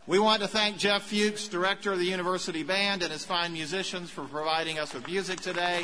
We want to thank Jeff Fuchs, director of the University Band, and his fine musicians for providing us with music today.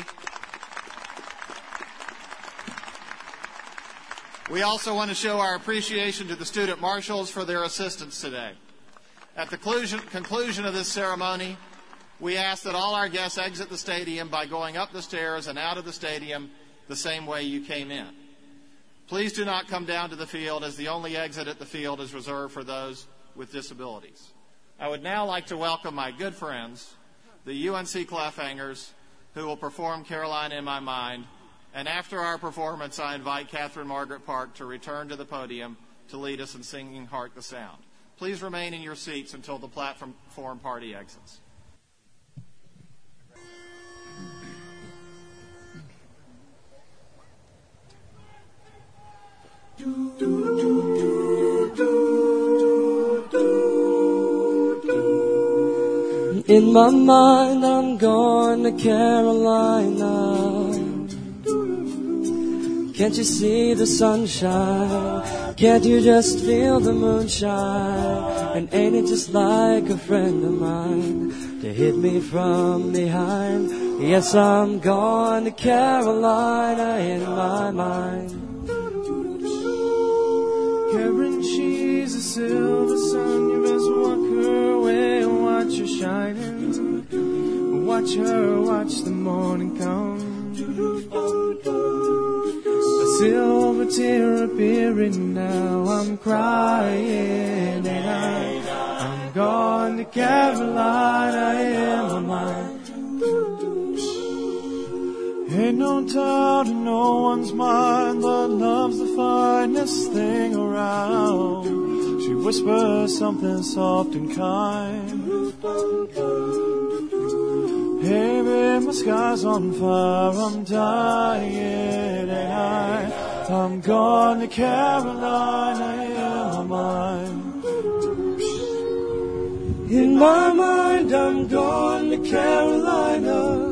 We also want to show our appreciation to the student marshals for their assistance today. At the conclusion of this ceremony, we ask that all our guests exit the stadium by going up the stairs and out of the stadium the same way you came in. Please do not come down to the field, as the only exit at the field is reserved for those with disabilities. I would now like to welcome my good friends, the UNC Clafhangers, who will perform Carolina in My Mind. And after our performance, I invite Catherine Margaret Park to return to the podium to lead us in singing Hark the Sound. Please remain in your seats until the platform party exits. In my mind, I'm going to Carolina. Can't you see the sunshine? Can't you just feel the moonshine? And ain't it just like a friend of mine to hit me from behind? Yes, I'm going to Carolina in my mind. Karen, she's a silver sun. You best walk her way and watch her shining. Watch her, watch the morning come. A silver tear appearing now. I'm crying and I'm gone to Carolina in my mind. Ain't no doubt in no one's mind that love's the finest thing around. She whispers something soft and kind. Hey babe, my sky's on fire, I'm dying, and I'm gone to Carolina in my mind. In my mind, I'm gone to Carolina.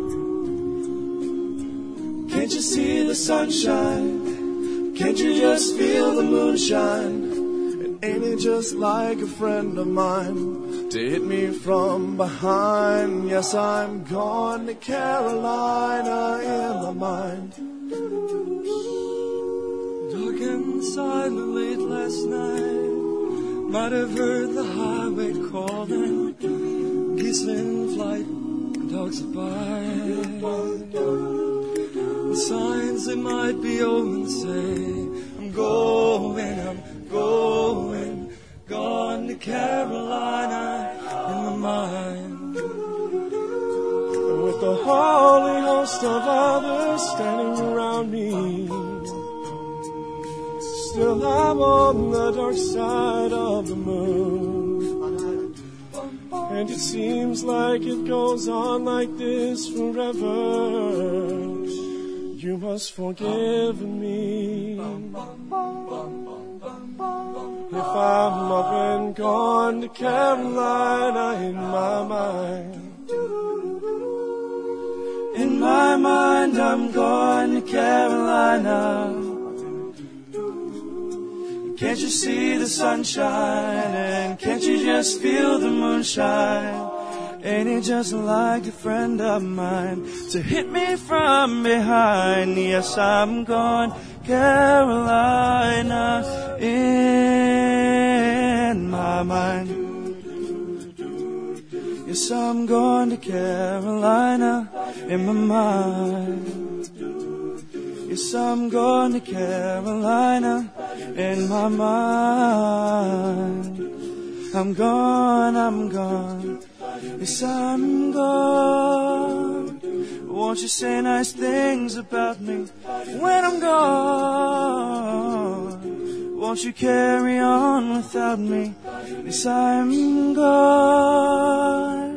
Can't you see the sunshine? Can't you just feel the moonshine? And ain't it just like a friend of mine to hit me from behind? Yes, I'm gone to Carolina in my mind. Dark and silent late last night, might have heard the highway calling. Geese in flight, dogs are by. The signs they might be old and say, I'm going, gone to Carolina in my mind. With the holy host of others standing around me, still I'm on the dark side of the moon. And it seems like it goes on like this forever. You must forgive me if I'm up and gone to Carolina in my mind. In my mind, I'm gone to Carolina. Can't you see the sunshine? And can't you just feel the moonshine? Ain't it just like a friend of mine to hit me from behind? Yes, I'm gone, Carolina, in my mind. Yes, I'm going to Carolina in my mind. Yes, I'm going to Carolina in my mind. I'm gone. Yes, I'm gone. Won't you say nice things about me when I'm gone? Won't you carry on without me? Yes, I'm gone.